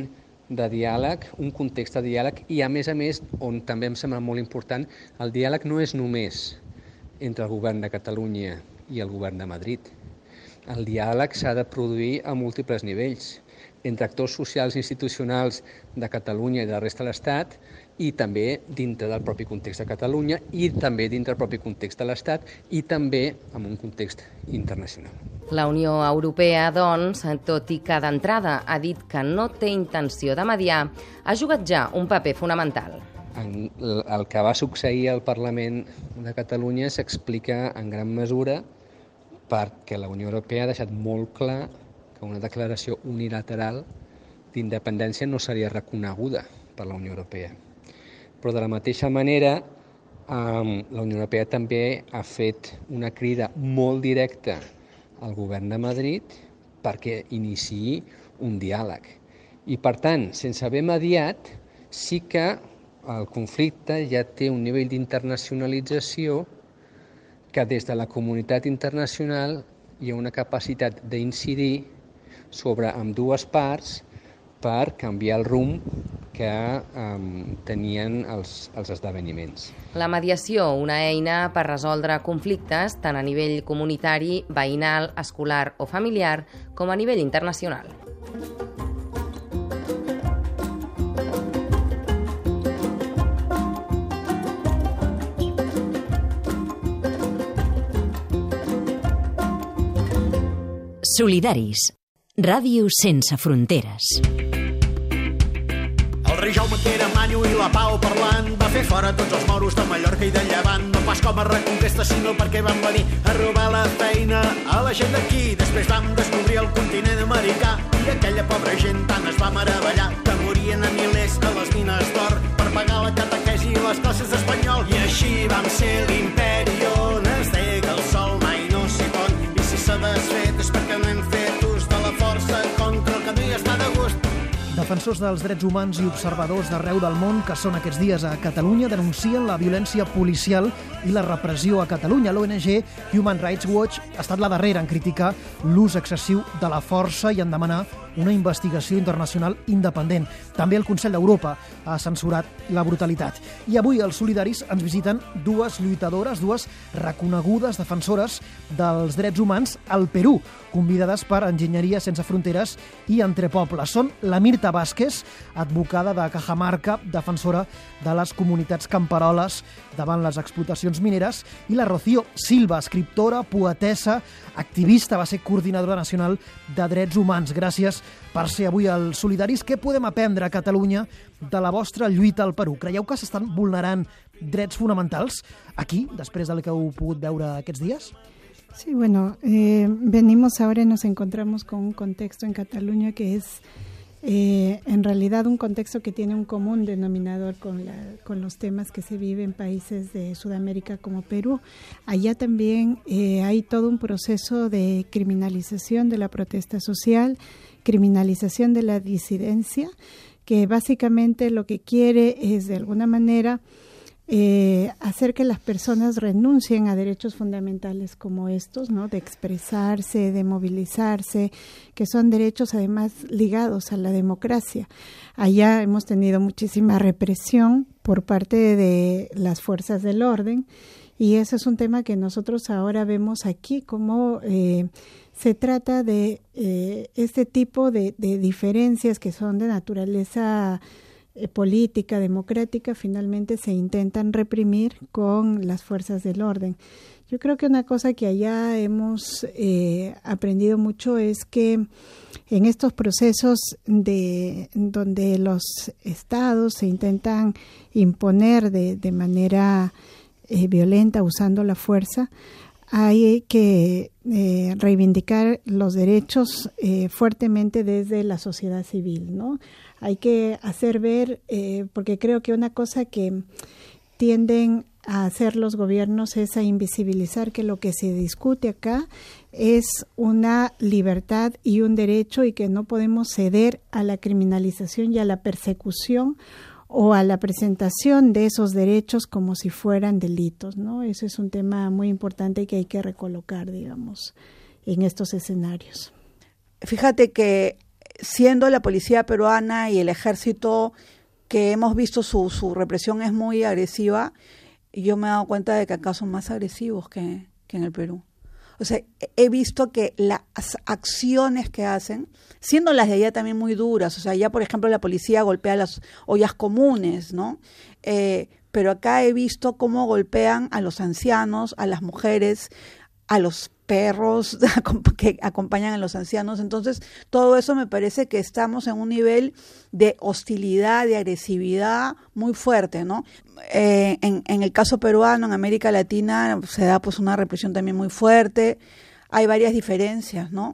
de diàleg, un context de diàleg i, a més, on també em sembla molt important, el diàleg no és només entre el govern de Catalunya i el govern de Madrid. El diàleg s'ha de produir a múltiples nivells, entre actors socials i institucionals de Catalunya i de la resta de l'Estat, i també dintre del propi context de Catalunya, i també dintre del propi context de l'Estat, i també en un context internacional. La Unió Europea, doncs, tot i que d'entrada ha dit que no té intenció de mediar, ha jugat ja un paper fonamental. El que va succeir al Parlament de Catalunya s'explica en gran mesura perquè la Unió Europea ha deixat molt clar que una declaració unilateral d'independència no seria reconeguda per la Unió Europea. Però de la mateixa manera, la Unió Europea també ha fet una crida molt directa al govern de Madrid perquè iniciï un diàleg. I, per tant, sense haver mediat, sí que el conflicte ja té un nivell d'internacionalització que des de la comunitat internacional hi ha una capacitat d'incidir sobre ambdues parts per canviar el rumb que tenien els esdeveniments. La mediació, una eina per resoldre conflictes tant a nivell comunitari, veïnal, escolar o familiar, com a nivell internacional. Solidaris. Ràdio sense fronteres. El rei Jaume, que era manyo, i la Pau parlant, va fer fora tots els moros de Mallorca i de Llevant, no pas com a reconquesta, sinó perquè van venir a robar la feina a la gent d'aquí. Després vam descobrir el continent americà i aquella pobra gent tant es va meravellar que morien a milers a les mines d'or per pagar la catequesi i les classes d'espanyol. I així vam ser l'imperi on es deia que el sol mai no s'hi pon, i si s'ha desfet és perquè no hem fet ús de la força contra el que no hi està de gust. Defensors dels drets humans i observadors d'arreu del món que són aquests dies a Catalunya denuncien la violència policial i la repressió a Catalunya. L'ONG Human Rights Watch ha estat la darrera en criticar l'ús excessiu de la força i en demanar una investigació internacional independent. També el Consell d'Europa ha censurat la brutalitat. I avui els solidaris ens visiten dues lluitadores, dues reconegudes defensores dels drets humans al Perú, convidades per Enginyeria Sense Fronteres i Entre Pobles. Són la Mirta Vázquez, advocada de Cajamarca, defensora de les comunitats camperoles davant les explotacions mineres, i la Rocío Silva, escriptora, poetessa, activista, va ser coordinadora nacional de drets humans. Gràcies per ser avui als Solidaris. Què podem aprendre a Catalunya de la vostra lluita al Perú? Creieu que s'estan vulnerant drets fonamentals aquí, després del que heu pogut veure aquests dies? Sí, bueno, venimos ahora y nos encontramos con un contexto en Cataluña que es en realidad un contexto que tiene un común denominador con los temas que se viven en países de Sudamérica como Perú. Allá también hay todo un proceso de criminalización de la protesta social, criminalización de la disidencia, que básicamente lo que quiere es de alguna manera hacer que las personas renuncien a derechos fundamentales como estos, ¿no? De expresarse, de movilizarse, que son derechos además ligados a la democracia. Allá hemos tenido muchísima represión por parte de las fuerzas del orden, y ese es un tema que nosotros ahora vemos aquí, como se trata de este tipo de diferencias que son de naturaleza política, democrática, finalmente se intentan reprimir con las fuerzas del orden. Yo creo que una cosa que allá hemos aprendido mucho es que en estos procesos donde los estados se intentan imponer de manera violenta usando la fuerza, hay que reivindicar los derechos fuertemente desde la sociedad civil, ¿no? Hay que hacer ver, porque creo que una cosa que tienden a hacer los gobiernos es a invisibilizar que lo que se discute acá es una libertad y un derecho, y que no podemos ceder a la criminalización y a la persecución o a la presentación de esos derechos como si fueran delitos, ¿no? Eso es un tema muy importante que hay que recolocar, digamos, en estos escenarios. Fíjate que siendo la policía peruana y el ejército, que hemos visto su represión es muy agresiva, yo me he dado cuenta de que acá son más agresivos que en el Perú. O sea, he visto que las acciones que hacen, siendo las de allá también muy duras, o sea, allá, por ejemplo, la policía golpea las ollas comunes, ¿no? Pero acá he visto cómo golpean a los ancianos, a las mujeres, a los perros que acompañan a los ancianos. Entonces, todo eso me parece que estamos en un nivel de hostilidad, de agresividad muy fuerte, ¿no? En el caso peruano, en América Latina, se da pues una represión también muy fuerte. Hay varias diferencias, ¿no?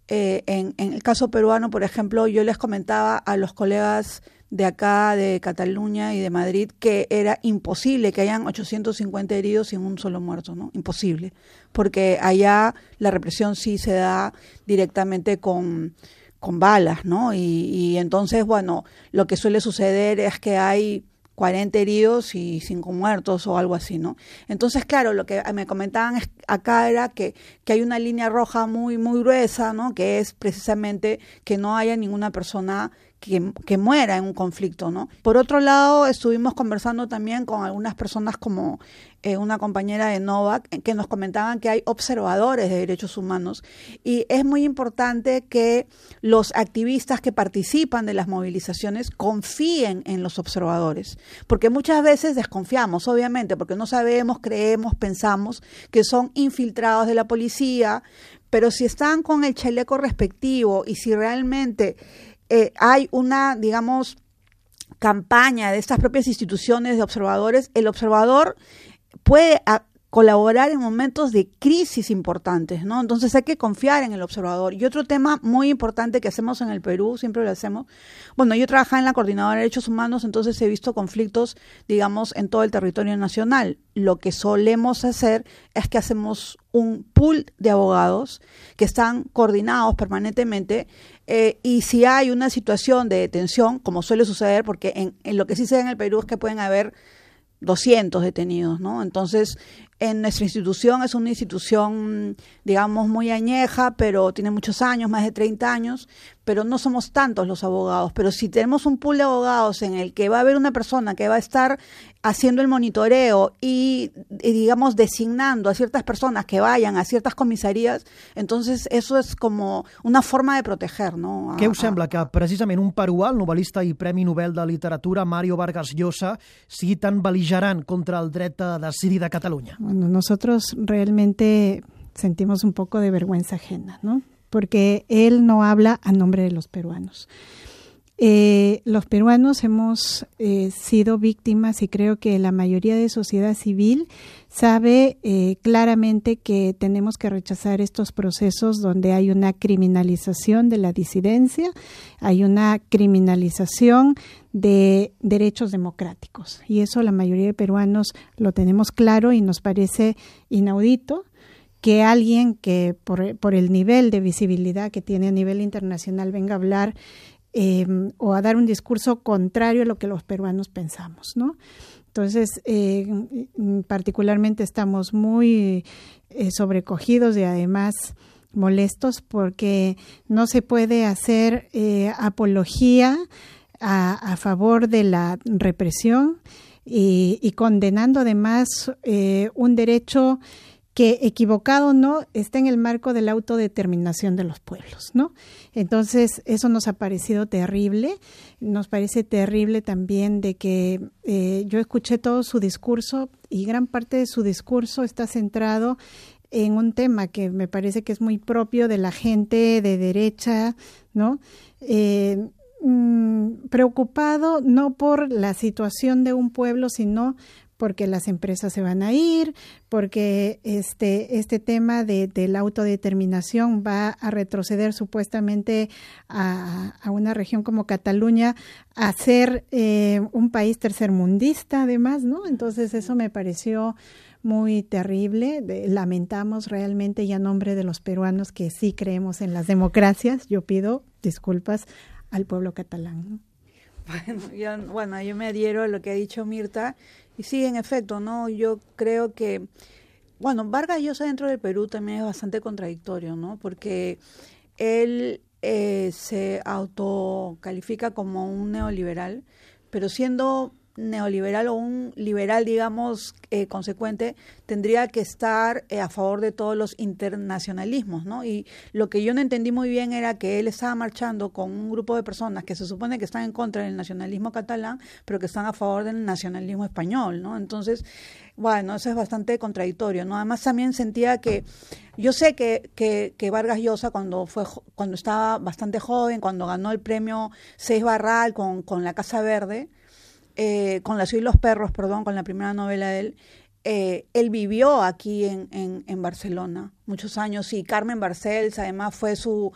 En el caso peruano, por ejemplo, yo les comentaba a los colegas de acá, de Cataluña y de Madrid, que era imposible que hayan 850 heridos sin un solo muerto, ¿no? Imposible, porque allá la represión sí se da directamente con balas, ¿no? Y entonces, bueno, lo que suele suceder es que hay 40 heridos y 5 muertos o algo así, ¿no? Entonces, claro, lo que me comentaban acá era que hay una línea roja muy, muy gruesa, ¿no? Que es precisamente que no haya ninguna persona que muera en un conflicto, ¿no? Por otro lado, estuvimos conversando también con algunas personas como una compañera de Novak, que nos comentaban que hay observadores de derechos humanos, y es muy importante que los activistas que participan de las movilizaciones confíen en los observadores, porque muchas veces desconfiamos, obviamente, porque no sabemos, creemos, pensamos que son infiltrados de la policía, pero si están con el chaleco respectivo y si realmente hay una, digamos, campaña de estas propias instituciones de observadores, el observador puede colaborar en momentos de crisis importantes, ¿no? Entonces hay que confiar en el observador. Y otro tema muy importante que hacemos en el Perú, siempre lo hacemos, bueno, yo trabajaba en la Coordinadora de Derechos Humanos, entonces he visto conflictos, digamos, en todo el territorio nacional. Lo que solemos hacer es que hacemos un pool de abogados que están coordinados permanentemente, y si hay una situación de detención, como suele suceder, porque en lo que sí se da en el Perú es que pueden haber 200 detenidos, ¿no? Entonces, en nuestra institución es una institución, digamos, muy añeja, pero tiene muchos años, más de 30 años, pero no somos tantos los abogados. Pero si tenemos un pool de abogados en el que va a haber una persona que va a estar haciendo el monitoreo y digamos, designando a ciertas personas que vayan a ciertas comisarías, entonces eso és com una forma de proteger, no? Què us sembla que precisament un peruà, el novel·lista i Premi Nobel de Literatura Mario Vargas Llosa, sigui tan bel·ligerant contra el dret a decidir de Catalunya? Bueno, nosotros realmente sentimos un poco de vergüenza ajena, ¿no? Porque él no habla a nombre de los peruanos. Los peruanos hemos sido víctimas, y creo que la mayoría de sociedad civil sabe claramente que tenemos que rechazar estos procesos donde hay una criminalización de la disidencia, hay una criminalización de derechos democráticos, y eso la mayoría de peruanos lo tenemos claro, y nos parece inaudito que alguien que por el nivel de visibilidad que tiene a nivel internacional venga a hablar o a dar un discurso contrario a lo que los peruanos pensamos, ¿no? Entonces, particularmente estamos muy sobrecogidos y además molestos porque no se puede hacer apología a favor de la represión y condenando además un derecho que, equivocado o no, está en el marco de la autodeterminación de los pueblos, ¿no? Entonces, eso nos ha parecido terrible. Nos parece terrible también de que yo escuché todo su discurso, y gran parte de su discurso está centrado en un tema que me parece que es muy propio de la gente de derecha, ¿no? Preocupado no por la situación de un pueblo, sino porque las empresas se van a ir, porque este tema de la autodeterminación va a retroceder supuestamente a una región como Cataluña, a ser un país tercermundista además, ¿no? Entonces eso me pareció muy terrible. Lamentamos realmente, y a nombre de los peruanos que sí creemos en las democracias, yo pido disculpas al pueblo catalán, ¿no? Bueno, yo me adhiero a lo que ha dicho Mirta, y sí, en efecto, ¿no? Yo creo que, bueno, Vargas Llosa dentro del Perú también es bastante contradictorio, ¿no? Porque él se autocalifica como un neoliberal, pero siendo neoliberal o un liberal, digamos, consecuente, tendría que estar a favor de todos los internacionalismos, ¿no? Y lo que yo no entendí muy bien era que él estaba marchando con un grupo de personas que se supone que están en contra del nacionalismo catalán, pero que están a favor del nacionalismo español, ¿no? Entonces, bueno, eso es bastante contradictorio, ¿no? Además, también sentía que, yo sé que Vargas Llosa, cuando estaba bastante joven, cuando ganó el premio Seix Barral con La Casa Verde, con La ciudad y los perros, con la primera novela de él, él vivió aquí en Barcelona muchos años, y Carmen Barcells además fue su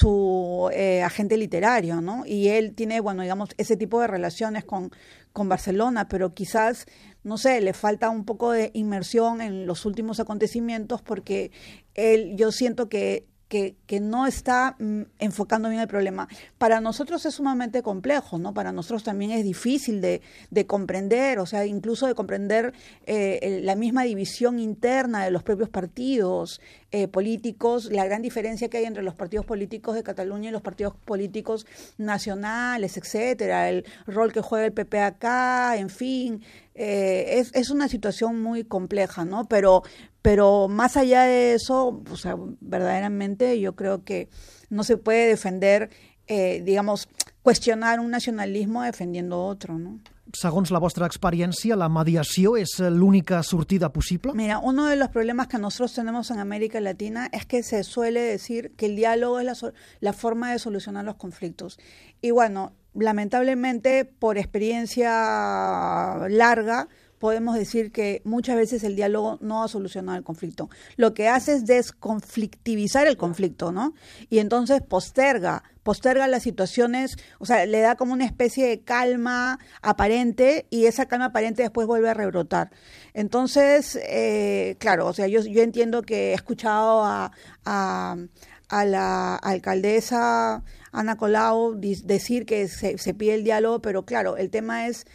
agente literario, ¿no? Y él tiene, bueno, digamos, ese tipo de relaciones con Barcelona, pero quizás, no sé, le falta un poco de inmersión en los últimos acontecimientos, porque yo siento que no está enfocando bien el problema. Para nosotros es sumamente complejo, ¿no? Para nosotros también es difícil de comprender, o sea, incluso de comprender la misma división interna de los propios partidos políticos, la gran diferencia que hay entre los partidos políticos de Cataluña y los partidos políticos nacionales, etcétera, el rol que juega el PP acá, en fin, es una situación muy compleja, ¿no? Pero más allá de eso, o sea, verdaderamente yo creo que no se puede defender, digamos, cuestionar un nacionalismo defendiendo otro, ¿no? Segons la vostra experiència, la mediació és l'única sortida possible? Mira, uno de los problemas que nosotros tenemos en América Latina es que se suele decir que el diálogo es la forma de solucionar los conflictos. Y bueno, lamentablemente, por experiencia larga, podemos decir que muchas veces el diálogo no ha solucionado el conflicto. Lo que hace es desconflictivizar el conflicto, ¿no? Y entonces posterga las situaciones, o sea, le da como una especie de calma aparente, y esa calma aparente después vuelve a rebrotar. Entonces, claro, o sea, yo entiendo que he escuchado a la alcaldesa Ana Colau decir que se pide el diálogo, pero claro, el tema es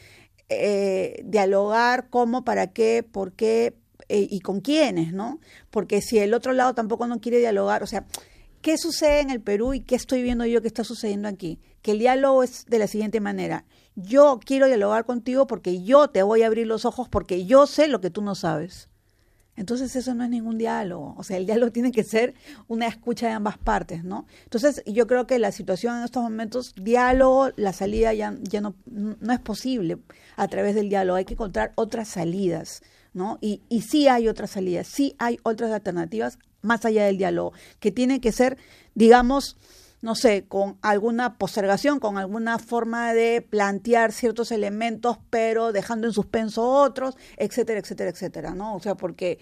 dialogar cómo, para qué, por qué y con quiénes, ¿no? Porque si el otro lado tampoco no quiere dialogar, o sea, ¿qué sucede en el Perú y qué estoy viendo yo que está sucediendo aquí? Que el diálogo es de la siguiente manera: yo quiero dialogar contigo porque yo te voy a abrir los ojos, porque yo sé lo que tú no sabes. Entonces eso no es ningún diálogo, o sea, el diálogo tiene que ser una escucha de ambas partes, ¿no? Entonces yo creo que la situación en estos momentos, diálogo, la salida ya no es posible a través del diálogo, hay que encontrar otras salidas, ¿no? Y sí hay otras salidas, sí hay otras alternativas más allá del diálogo, que tienen que ser, digamos, no sé, con alguna postergación, con alguna forma de plantear ciertos elementos, pero dejando en suspenso otros, etcétera, etcétera, etcétera, ¿no? O sea, porque,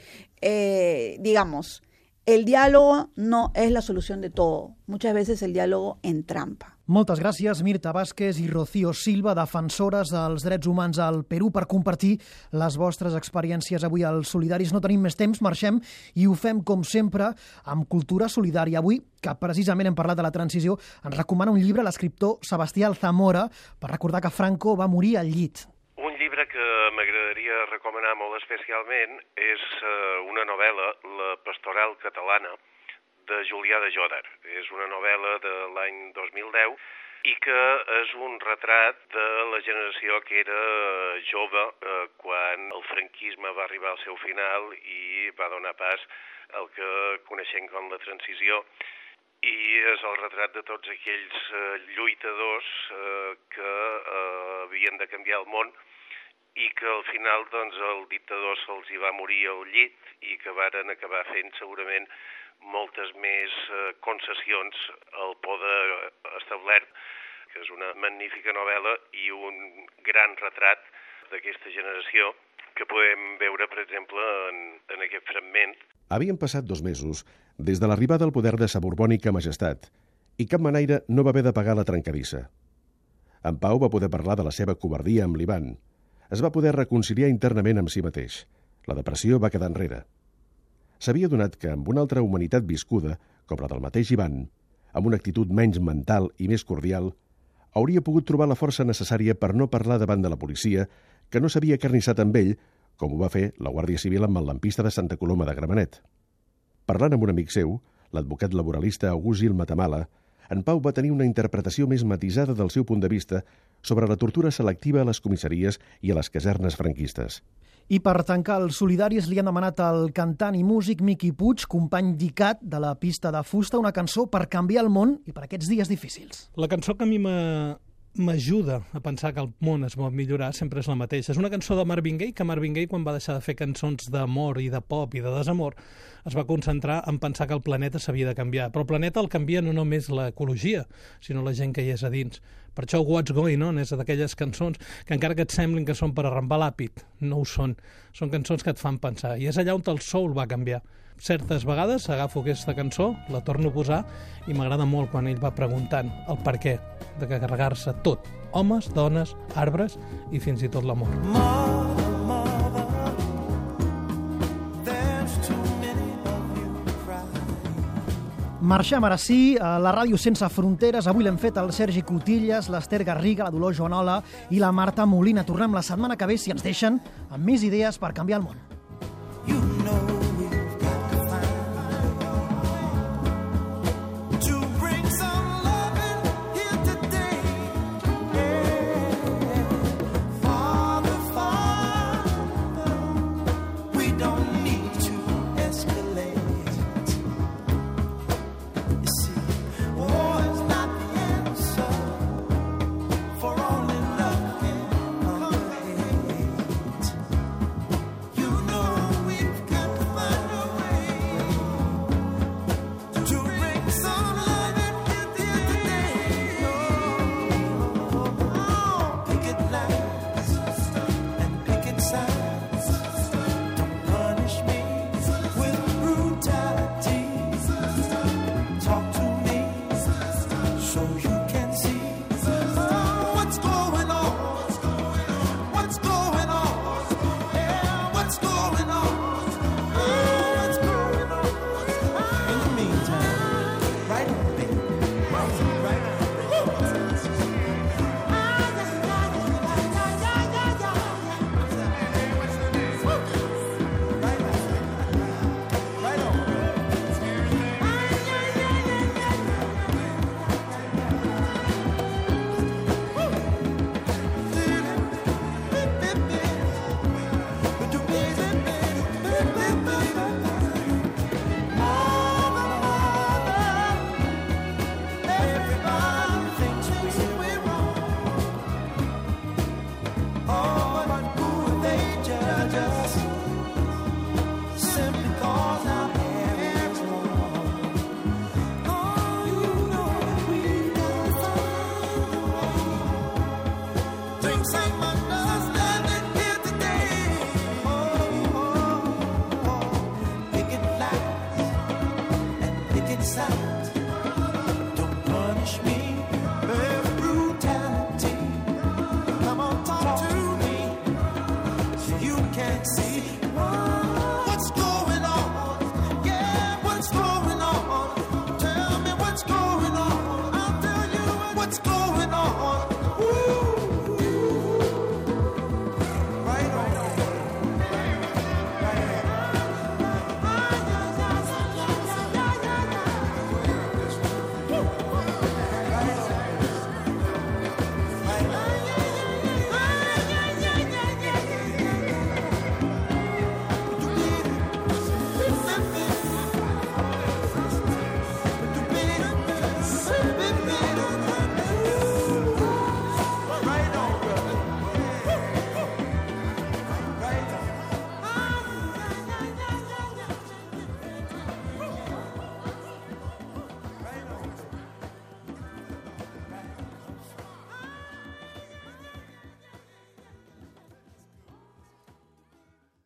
digamos, el diálogo no es la solución de todo. Muchas veces el diálogo entrampa. Moltes gràcies, Mirta Vázquez i Rocío Silva, defensores dels drets humans al Perú, per compartir les vostres experiències avui als Solidaris. No tenim més temps, marxem, i ho fem, com sempre, amb Cultura Solidària. Avui, que precisament hem parlat de la transició, ens recomana un llibre l'escriptor Sebastià Alzamora, per recordar que Franco va morir al llit. Un llibre que m'agradaria recomanar molt especialment és una novel·la, La pastoral catalana, de Julià de Jòdar. És una novel·la de l'any 2010 i que és un retrat de la generació que era jove quan el franquisme va arribar al seu final i va donar pas al que coneixem com la transició. I és el retrat de tots aquells lluitadors que havien de canviar el món i que al final doncs, el dictador se'ls hi va morir al llit i que varen acabar fent segurament moltes més concessions al poder establert, que és una magnífica novel·la i un gran retrat d'aquesta generació que podem veure, per exemple, en aquest fragment. Havien passat 2 mesos des de l'arribada al poder de sa borbònica majestat i cap manaire no va haver de pagar la trencadissa. En Pau va poder parlar de la seva covardia amb l'Ivan. Es va poder reconciliar internament amb si mateix. La depressió va quedar enrere. S'havia donat que amb una altra humanitat viscuda, com la del mateix Ivan, amb una actitud menys mental i més cordial, hauria pogut trobar la força necessària per no parlar davant de la policia, que no s'havia carnissat amb ell, com ho va fer la Guàrdia Civil amb el lampista de Santa Coloma de Gramenet. Parlant amb un amic seu, l'advocat laboralista August Gil Matamala, en Pau va tenir una interpretació més matisada del seu punt de vista sobre la tortura selectiva a les comissaries i a les casernes franquistes. I per tancar els solidaris li han demanat al cantant i músic Miqui Puig, company d'ICAT de la pista de fusta, una cançó per canviar el món i per aquests dies difícils. La cançó que a mi m'ajuda a pensar que el món es pot millorar sempre és la mateixa. És una cançó de Marvin Gaye, que Marvin Gaye, quan va deixar de fer cançons d'amor i de pop i de desamor, es va concentrar en pensar que el planeta s'havia de canviar. Però el planeta el canvia no només l'ecologia, sinó la gent que hi és a dins. Per això What's Going On és d'aquelles cançons que encara que et semblin que són per arrambar l'àpid, no ho són. Són cançons que et fan pensar. I és allà on el soul va canviar. Certes vegades agafo aquesta cançó, la torno a posar i m'agrada molt quan ell va preguntant el per què de carregar-se tot. Homes, dones, arbres i fins i tot l'amor. Marxem ara sí, a la ràdio Sense Fronteres. Avui l'hem fet el Sergi Cotillas, l'Ester Garriga, la Dolors Joanola i la Marta Molina. Tornem la setmana que ve, si ens deixen, amb més idees per canviar el món.